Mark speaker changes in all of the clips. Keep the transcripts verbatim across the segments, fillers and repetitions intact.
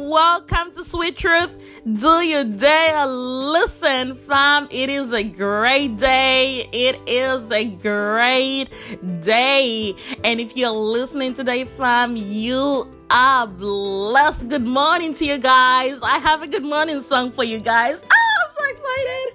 Speaker 1: welcome to Sweet Truth. Do your day. Listen, fam, it is a great day. It is a great day. And if you're listening today, fam, you are blessed. Good morning to you guys. I have a good morning song for you guys. Oh, I'm so excited.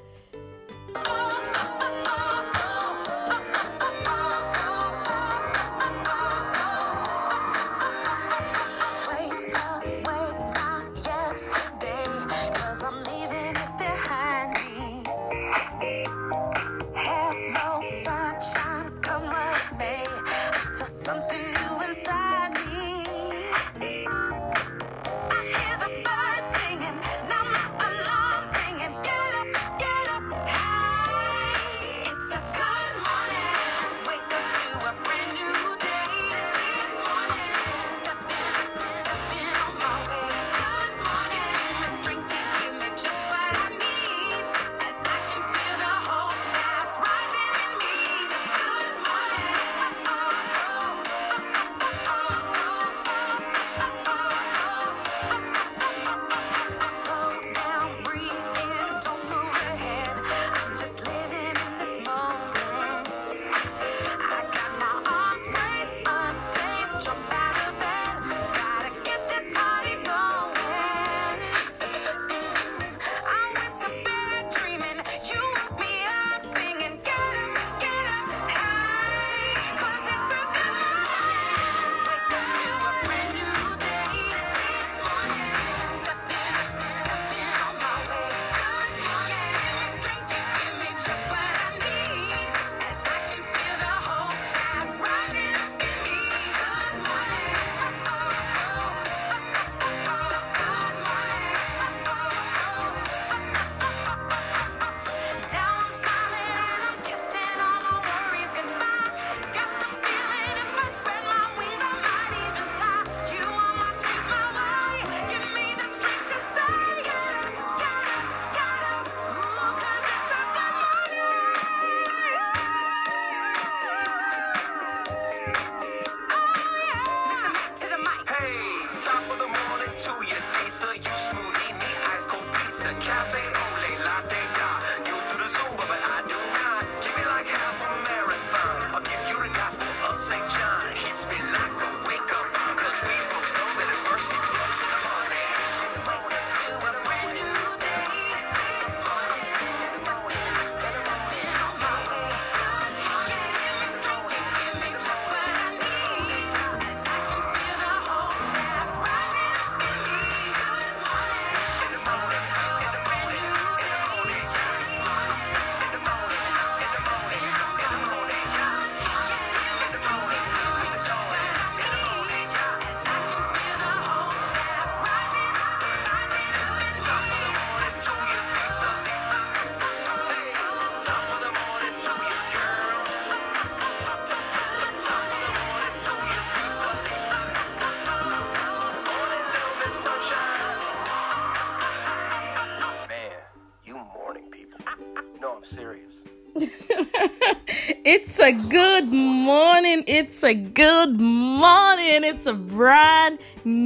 Speaker 1: It's a good morning. It's a good morning. It's a brand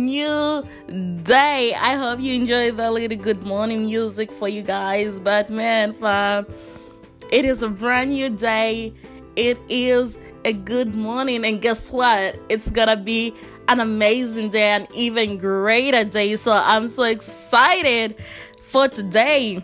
Speaker 1: new day. I hope you enjoy the little good morning music for you guys. But man, fam, it is a brand new day. It is a good morning. And guess what? It's gonna be an amazing day, an even greater day. So I'm so excited for today.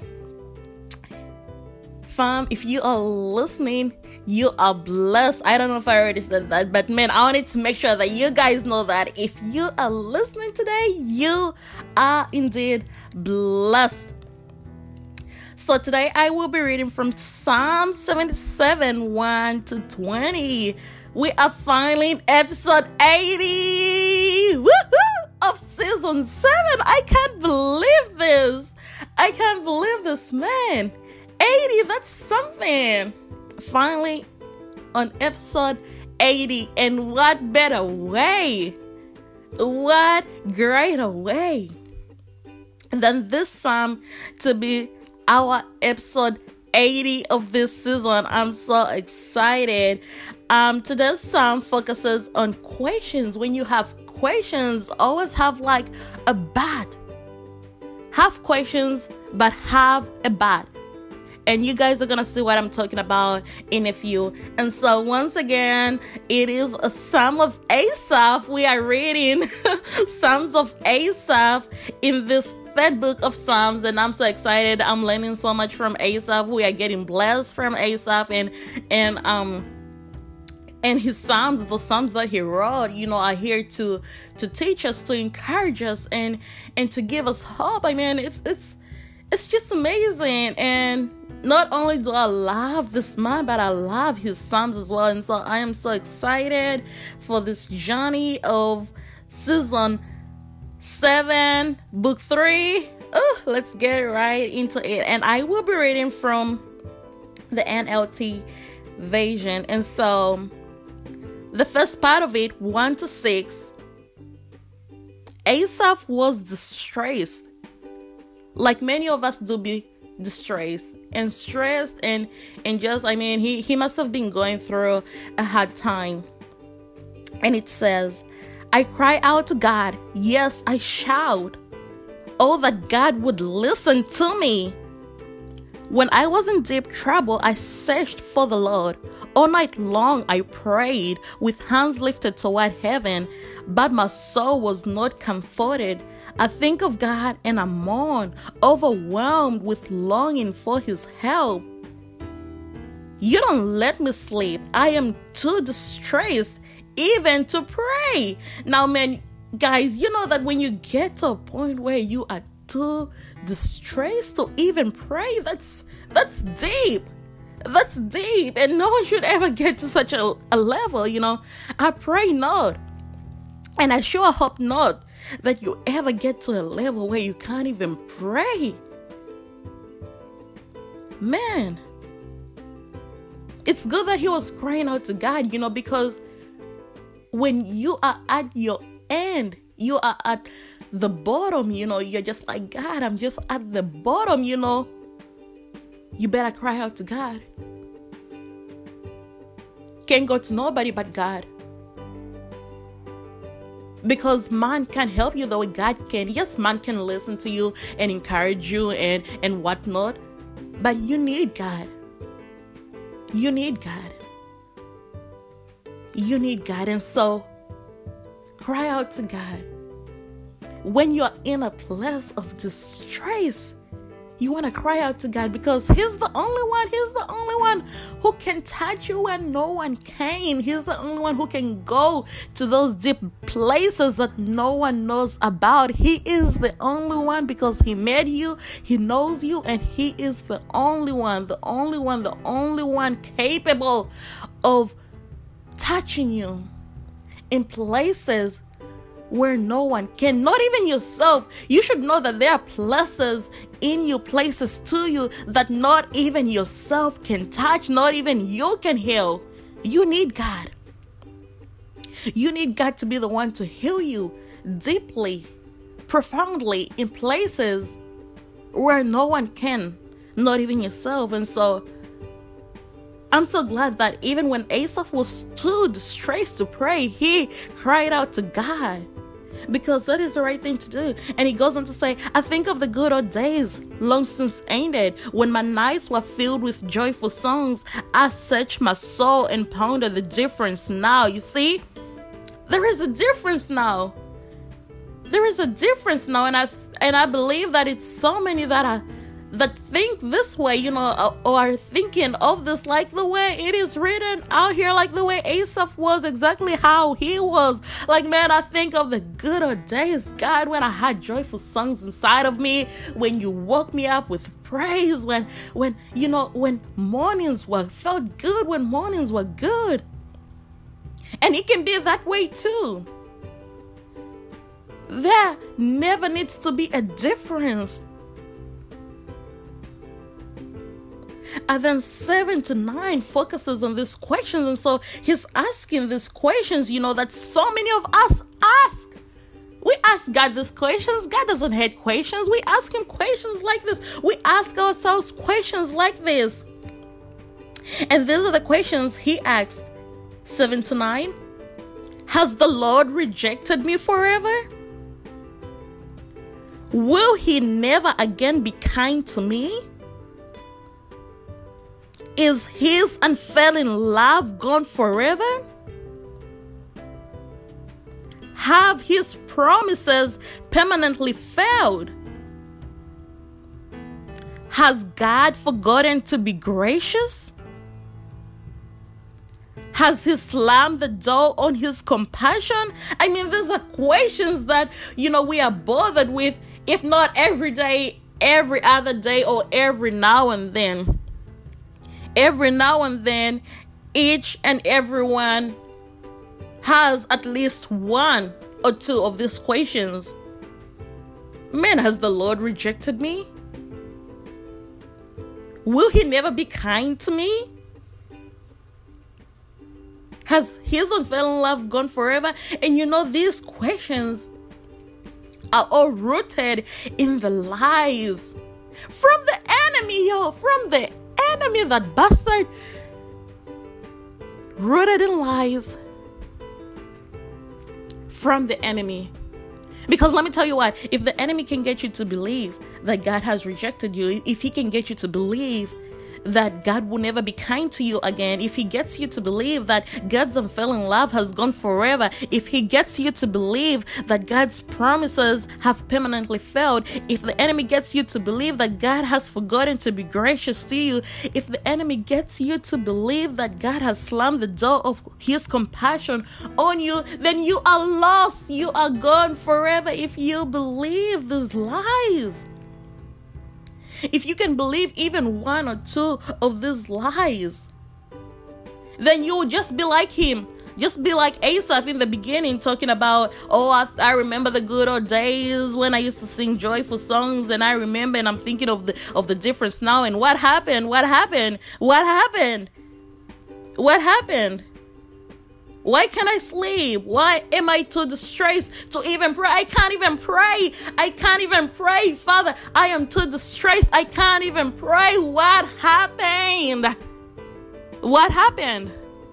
Speaker 1: Fam, if you are listening, you are blessed. I don't know if I already said that, but man, I wanted to make sure that you guys know that if you are listening today, you are indeed blessed. So today I will be reading from Psalm seventy-seven, one to twenty. We are finally in episode eighty woohoo, of season seven. I can't believe this. I can't believe this, man. eighty, that's something. Finally on episode eighty, and what better way, what greater way than this psalm to be our episode eighty of this season. I'm so excited. Um, today's psalm focuses on questions. When you have questions, always have like a bad have questions, but have a but. And you guys are going to see what I'm talking about in a few. And so once again, it is a Psalm of Asaph. We are reading Psalms of Asaph in this third book of Psalms. And I'm so excited. I'm learning so much from Asaph. We are getting blessed from Asaph. And, and, um, and his Psalms, the Psalms that he wrote, you know, are here to, to teach us, to encourage us, and, and to give us hope. I mean, it's, it's, it's just amazing. And not only do I love this man, but I love his Psalms as well. And so I am so excited for this journey of season seven, book three. Oh, let's get right into it. And I will be reading from the N L T version. And so the first part of it, one to six, Asaph was distressed, like many of us do be distressed and stressed, and and just I mean he he must have been going through a hard time. And it says, I cry out to God, yes, I shout, oh, that God would listen to me. When I was in deep trouble, I searched for the Lord. All night long I prayed with hands lifted toward heaven, but my soul was not comforted. I think of God and I mourn, overwhelmed with longing for his help. You don't let me sleep. I am too distressed even to pray. Now, man, guys, you know that when you get to a point where you are too distressed to even pray, that's that's deep. That's deep. And no one should ever get to such a, a level, you know. I pray not. And I sure hope not that you ever get to a level where you can't even pray. Man, it's good that he was crying out to God, you know, because when you are at your end, you are at the bottom, you know, you're just like, God, I'm just at the bottom, you know. You better cry out to God. Can't go to nobody but God. Because man can't help you the way God can. Yes, man can listen to you and encourage you and, and whatnot. But you need God. You need God. You need God. And so, cry out to God. When you're in a place of distress, you want to cry out to God, because he's the only one, he's the only one who can touch you when no one can. He's the only one who can go to those deep places that no one knows about. He is the only one, because he made you, he knows you, and he is the only one, the only one, the only one capable of touching you in places where no one can, not even yourself. You should know that there are places in you, places to you that not even yourself can touch, not even you can heal. You need God. You need God to be the one to heal you deeply, profoundly, in places where no one can, not even yourself. And so I'm so glad that even when Asaph was too distressed to pray, he cried out to God, because that is the right thing to do. And he goes on to say, I think of the good old days long since ended, when my nights were filled with joyful songs. I searched my soul and pondered the difference now. You see, there is a difference now. There is a difference now. And I and I believe that it's so many that are that think this way, you know, or are thinking of this like the way it is written out here, like the way Asaph was, exactly how he was. Like, man, I think of the good old days, God, when I had joyful songs inside of me, when you woke me up with praise, when, when, you know, when mornings were, felt good, when mornings were good. And it can be that way too. There never needs to be a difference. And then seven to nine focuses on these questions. And so he's asking these questions, you know, that so many of us ask. We ask God these questions. God doesn't hate questions. We ask him questions like this. We ask ourselves questions like this. And these are the questions he asked. Seven to nine. Has the Lord rejected me forever? Will he never again be kind to me? Is his unfailing love gone forever? Have his promises permanently failed? Has God forgotten to be gracious? Has he slammed the door on his compassion? I mean, these are questions that, you know, we are bothered with, if not every day, every other day, or every now and then. Every now and then, each and everyone has at least one or two of these questions. Man, has the Lord rejected me? Will he never be kind to me? Has his unfailing love gone forever? And you know, these questions are all rooted in the lies from the enemy, yo, from the enemy, that bastard. Rooted in lies from the enemy. Because let me tell you what, if the enemy can get you to believe that God has rejected you, if he can get you to believe that God will never be kind to you again, if he gets you to believe that God's unfailing love has gone forever, if he gets you to believe that God's promises have permanently failed, if the enemy gets you to believe that God has forgotten to be gracious to you, if the enemy gets you to believe that God has slammed the door of his compassion on you, then you are lost. You are gone forever if you believe these lies. If you can believe even one or two of these lies, then you will just be like him. Just be like Asaph in the beginning, talking about, oh, I, I remember the good old days when I used to sing joyful songs, and I remember, and I'm thinking of the of the difference now. And what happened? What happened? What happened? What happened? Why can't I sleep? Why am I too distressed to even pray? I can't even pray. I can't even pray. Father, I am too distressed. I can't even pray. What happened? What happened?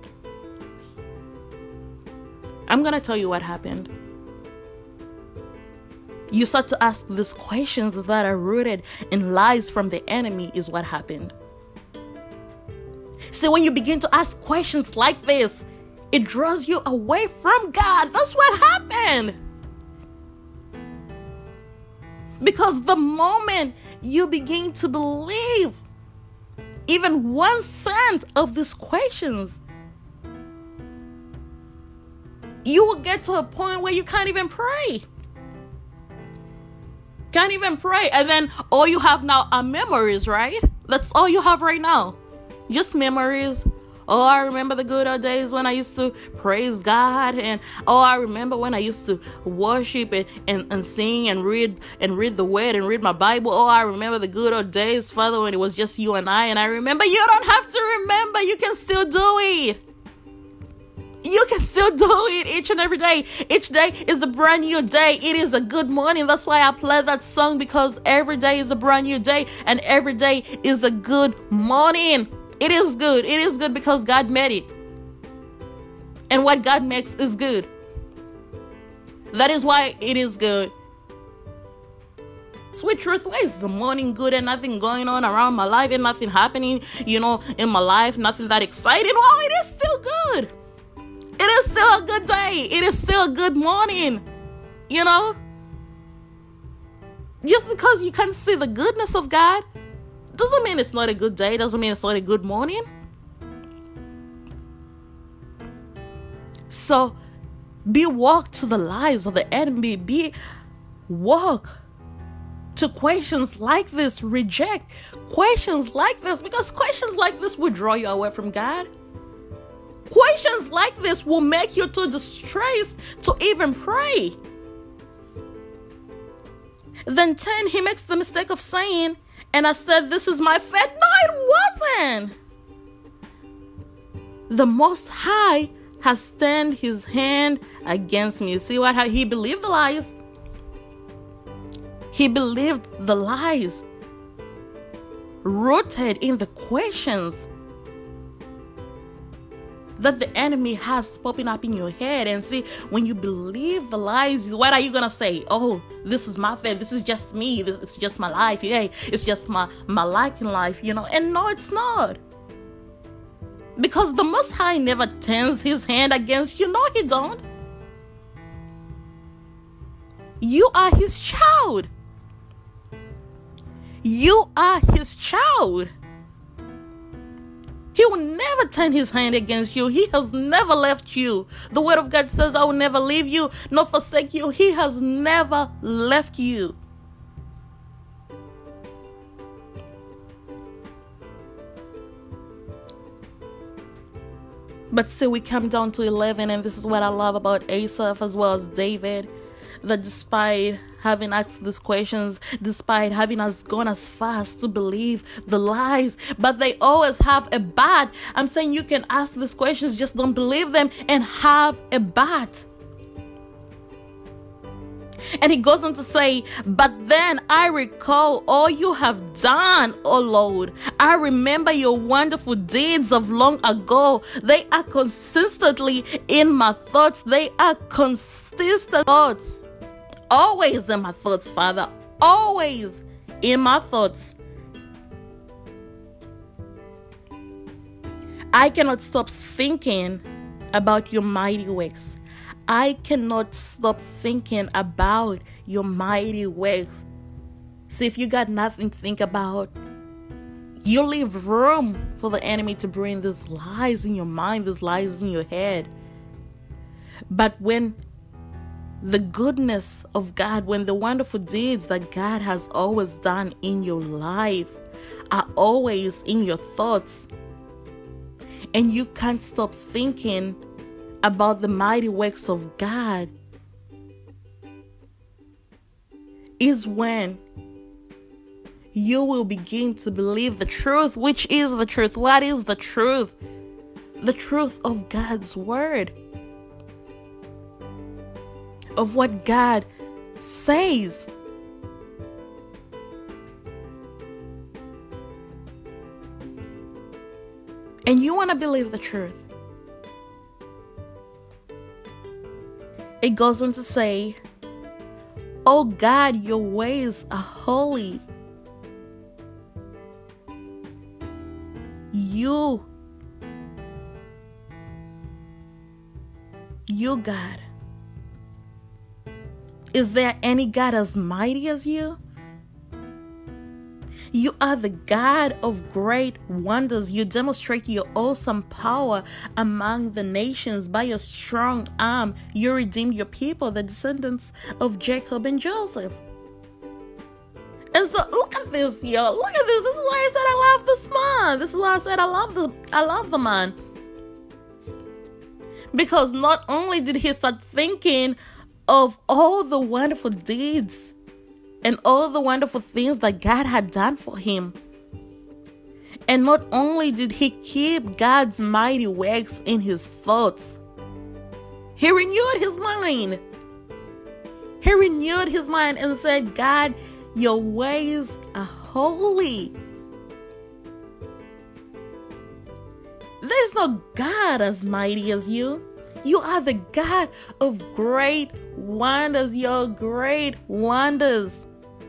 Speaker 1: I'm going to tell you what happened. You start to ask these questions that are rooted in lies from the enemy is what happened. So when you begin to ask questions like this, it draws you away from God. That's what happened. Because the moment you begin to believe even one cent of these questions, you will get to a point where you can't even pray. Can't even pray. And then all you have now are memories, right? That's all you have right now. Just memories. Oh, I remember the good old days when I used to praise God. And oh, I remember when I used to worship and, and, and sing and read and read the word and read my Bible. Oh, I remember the good old days, Father, when it was just you and I. And I remember. You don't have to remember. You can still do it. You can still do it each and every day. Each day is a brand new day. It is a good morning. That's why I play that song, because every day is a brand new day and every day is a good morning. It is good. It is good because God made it. And what God makes is good. That is why it is good. Sweet truth, why is the morning good and nothing going on around my life and nothing happening, you know, in my life, nothing that exciting? Well, it is still good. It is still a good day. It is still a good morning. You know? Just because you can't see the goodness of God doesn't mean it's not a good day. Doesn't mean it's not a good morning. So, be woke to the lies of the enemy. Be woke to questions like this. Reject questions like this, because questions like this will draw you away from God. Questions like this will make you too distressed to even pray. Then ten, he makes the mistake of saying, and I said, this is my faith. No, it wasn't. The Most High has turned his hand against me. You see what? How he believed the lies. He believed the lies rooted in the questions that the enemy has popping up in your head. And see, when you believe the lies, what are you gonna say? Oh, this is my faith, this is just me, this it's just my life, hey, it's just my my liking life, you know. And no, it's not. Because the Most High never turns his hand against you. No, he don't. You are his child. You are his child. He will never turn his hand against you. He has never left you. The word of God says, I will never leave you, nor forsake you. He has never left you. But still, we come down to eleven, and this is what I love about Asaph as well as David. That despite having asked these questions, despite having us gone as fast to believe the lies, but they always have a but. I'm saying you can ask these questions, just don't believe them and have a but. And he goes on to say, but then I recall all you have done, O Lord. I remember your wonderful deeds of long ago. They are consistently in my thoughts. They are consistent thoughts. Always in my thoughts, Father. Always in my thoughts. I cannot stop thinking about your mighty works. I cannot stop thinking about your mighty works. See, if you got nothing to think about, you leave room for the enemy to bring these lies in your mind, these lies in your head. But when the goodness of God, when the wonderful deeds that God has always done in your life are always in your thoughts, and you can't stop thinking about the mighty works of God, is when you will begin to believe the truth. Which is the truth? What is the truth? The truth of God's word, of what God says. And you want to believe the truth. It goes on to say, oh God, your ways are holy. You, you God. Is there any God as mighty as you? You are the God of great wonders. You demonstrate your awesome power among the nations. By your strong arm, you redeemed your people, the descendants of Jacob and Joseph. And so look at this, yo. Look at this. This is why I said I love this man. This is why I said I love the I love the man. Because not only did he start thinking of all the wonderful deeds and all the wonderful things that God had done for him, and not only did he keep God's mighty works in his thoughts, he renewed his mind. He renewed his mind and said, God, your ways are holy. There's no God as mighty as you. You are the God of great wonders, your great wonders.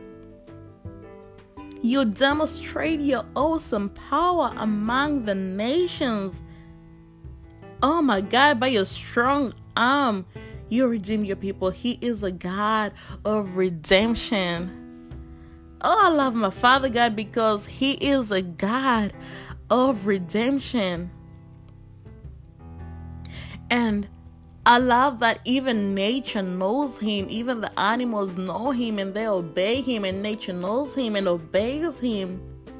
Speaker 1: You demonstrate your awesome power among the nations. Oh my God, by your strong arm, you redeem your people. He is a God of redemption. Oh, I love my Father God because He is a God of redemption. And I love that even nature knows Him. Even the animals know Him and they obey Him, and nature knows Him and obeys Him.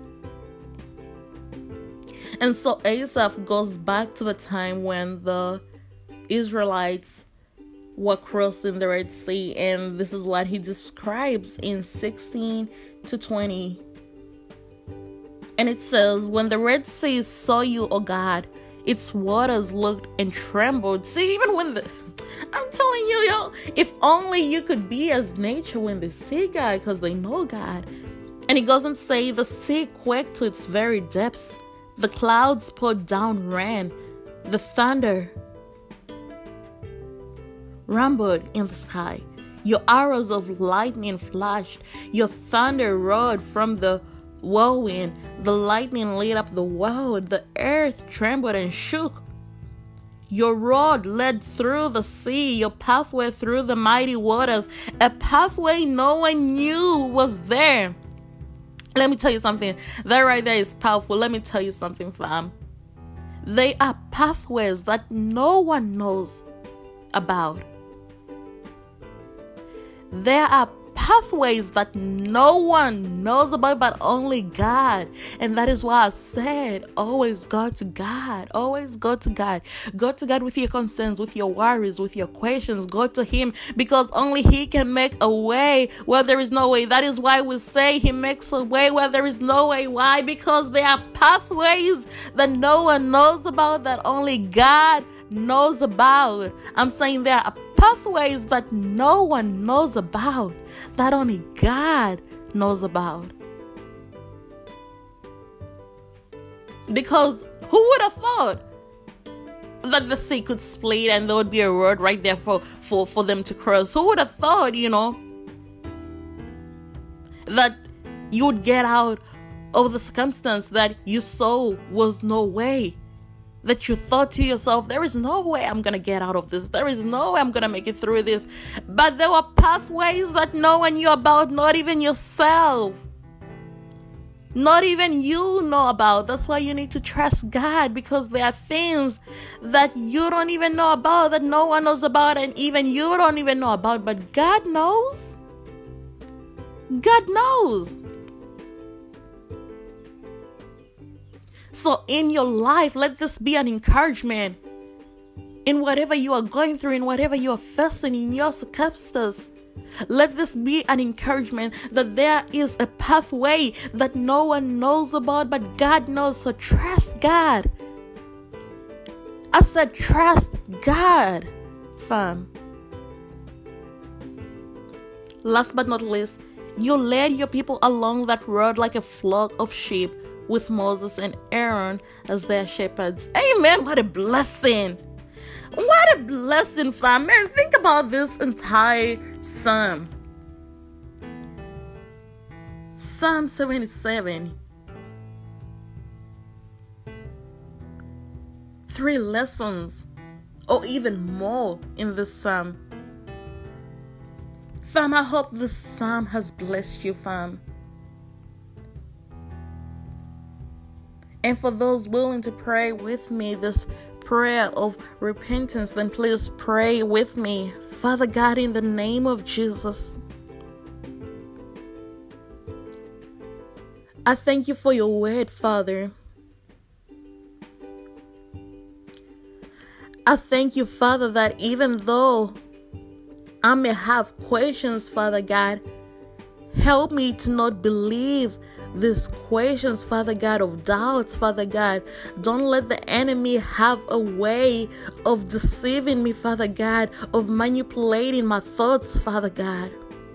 Speaker 1: And so Asaph goes back to the time when the Israelites were crossing the Red Sea, and this is what he describes in sixteen to twenty. And it says, when the Red Sea saw you, O God, its waters looked and trembled. See, even when the... I'm telling you, yo, if only you could be as nature when they see God, because they know God. And he goes on to say, the sea quaked to its very depths. The clouds poured down rain. The thunder rumbled in the sky. Your arrows of lightning flashed. Your thunder roared from the whirlwind. The lightning lit up the world. The earth trembled and shook. Your road led through the sea, your pathway through the mighty waters, a pathway no one knew was there. Let me tell you something. That right there is powerful. Let me tell you something, fam. They are pathways that no one knows about. There are pathways that no one knows about but only God. And that is why I said, always go to God. Always go to God. Go to God with your concerns, with your worries, with your questions. Go to Him, because only He can make a way where there is no way. That is why we say He makes a way where there is no way. Why? Because there are pathways that no one knows about, that only God knows about. I'm saying there are pathways that no one knows about, that only God knows about. Because who would have thought that the sea could split and there would be a road right there for, for, for them to cross? Who would have thought, you know, that you would get out of the circumstance that you saw was no way? That you thought to yourself, there is no way I'm going to get out of this. There is no way I'm going to make it through this. But there were pathways that no one knew about, not even yourself. Not even you know about. That's why you need to trust God, because there are things that you don't even know about, that no one knows about, and even you don't even know about. But God knows. God knows. So in your life, let this be an encouragement in whatever you are going through, in whatever you are facing, in your circumstances. Let this be an encouragement that there is a pathway that no one knows about, but God knows. So trust God. I said trust God, fam. Last but not least, you led your people along that road like a flock of sheep, with Moses and Aaron as their shepherds. Amen. What a blessing. What a blessing, fam. Man, think about this entire psalm. Psalm seventy-seven. Three lessons, or even more, in this psalm. Fam, I hope this psalm has blessed you, fam. And for those willing to pray with me this prayer of repentance, then please pray with me. Father God, in the name of Jesus, I thank you for your word, Father. I thank you, Father, that even though I may have questions, Father God, help me to not believe these questions, Father God, of doubts, Father God. Don't let the enemy have a way of deceiving me, Father God, of manipulating my thoughts, Father God.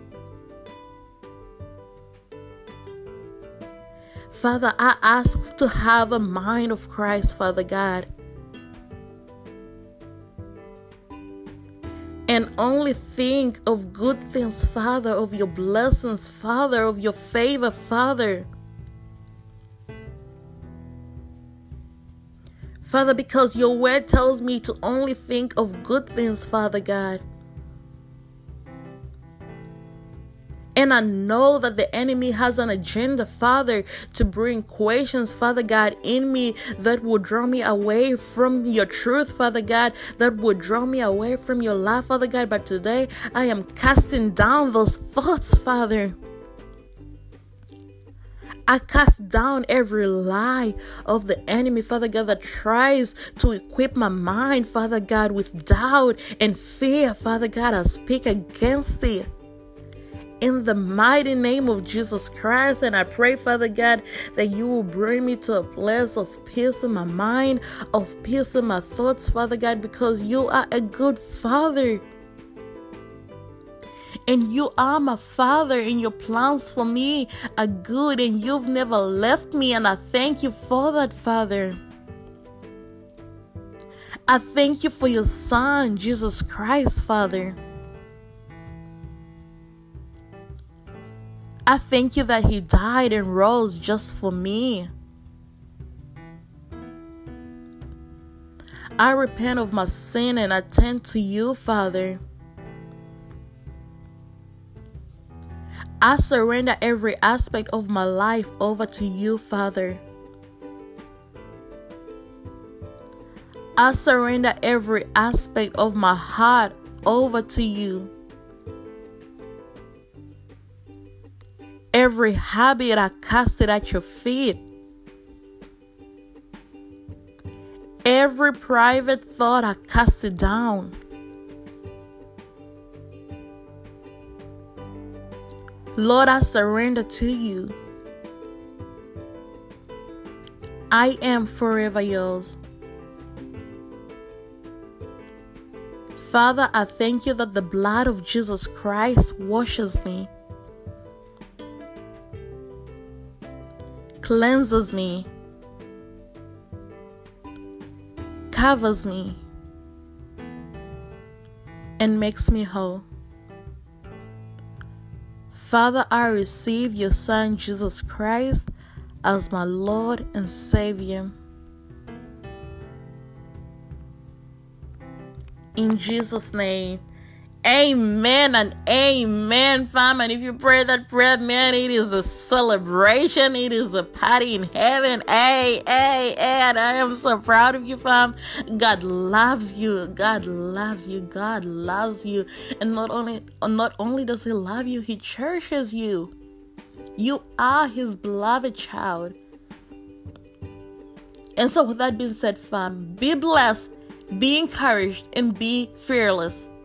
Speaker 1: Father, I ask to have a mind of Christ, Father God, and only think of good things, Father, of your blessings, Father, of your favor, Father. Father, because your word tells me to only think of good things, Father God. And I know that the enemy has an agenda, Father, to bring questions, Father God, in me that will draw me away from your truth, Father God, that will draw me away from your love, Father God. But today, I am casting down those thoughts, Father. I cast down every lie of the enemy, Father God, that tries to equip my mind, Father God, with doubt and fear, Father God. I speak against it in the mighty name of Jesus Christ. And I pray, Father God, that you will bring me to a place of peace in my mind, of peace in my thoughts, Father God, because you are a good Father. And you are my Father, and your plans for me are good, and you've never left me, and I thank you for that, Father. I thank you for your Son, Jesus Christ, Father. I thank you that he died and rose just for me. I repent of my sin and I turn to you, Father. I surrender every aspect of my life over to you, Father. I surrender every aspect of my heart over to you. Every habit, I cast it at your feet. Every private thought, I cast it down. Lord, I surrender to you. I am forever yours. Father, I thank you that the blood of Jesus Christ washes me, cleanses me, covers me, and makes me whole. Father, I receive your Son, Jesus Christ, as my Lord and Savior. In Jesus' name, amen and amen, fam. And if you pray that prayer, man, it is a celebration. It is a party in heaven. Hey, hey, hey. And I am so proud of you, fam. God loves you. God loves you. God loves you. And not only, not only does he love you, he cherishes you. You are his beloved child. And so with that being said, fam, be blessed, be encouraged, and be fearless.